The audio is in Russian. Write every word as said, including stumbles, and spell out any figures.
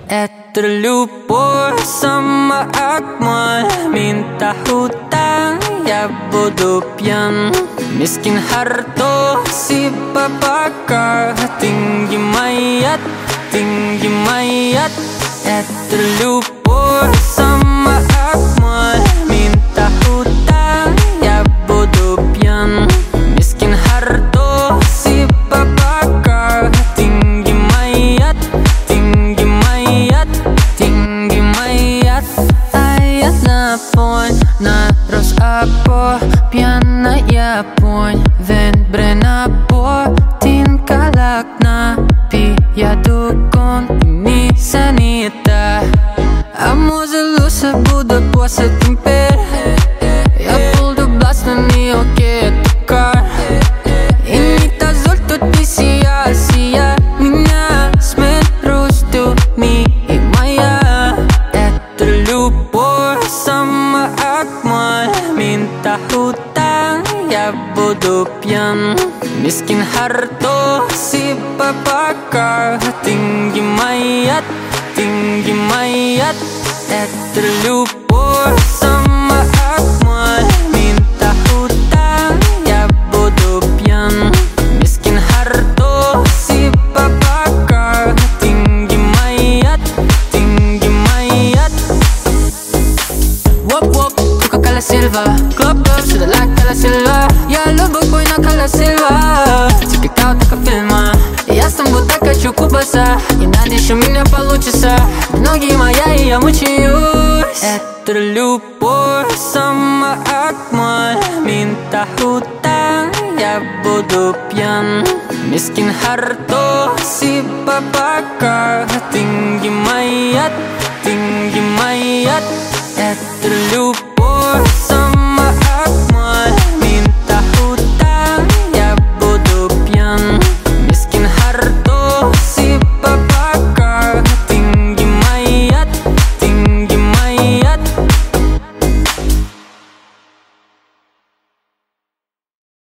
Это любовь сама Акмаль. Minta hutang, я буду пьян. Miskin harto, si babakar. Tinggi mayat, tinggi mayat. Это любовь сама Акмаль. Minta hutang, я буду пьян. Miskin harto, si babakar. Tinggi mayat, tinggi mayat, tinggi mayat. Ayat na ponь, na rosapo, pjana ponь. Vendre na po, tin kalak na pia dukon ini sanita. Amo zelusa buda puasa temper. Я полдубlas на нее кетукар. И та золь тут не сия, сия меня смерть русту ми и моя. Это любовь сама Акмаль. Minta hutang, я буду пьян. Miskin harto, si babakar. Tinggi mayat, tinggi mayat. Это любовь сама Акмаль. Minta hutang, я буду пьян. Miskin harto, si babakar. Tinggi mayat, tinggi mayat. Wop wop, Coca-Cola Silva. Club club, sudah like Cola Silva. Я любой бой на Cola Silva. Тебе кого так фильма. Я сам вот так хочу кубаса. И надеюсь, у меня получится. Ноги моя, и я мучаюсь. Это любовь сама Акмаль. Minta hutang, я буду пьян. Miskin harto, si babakar. Tinggi mayat, tinggi mayat. Это любовь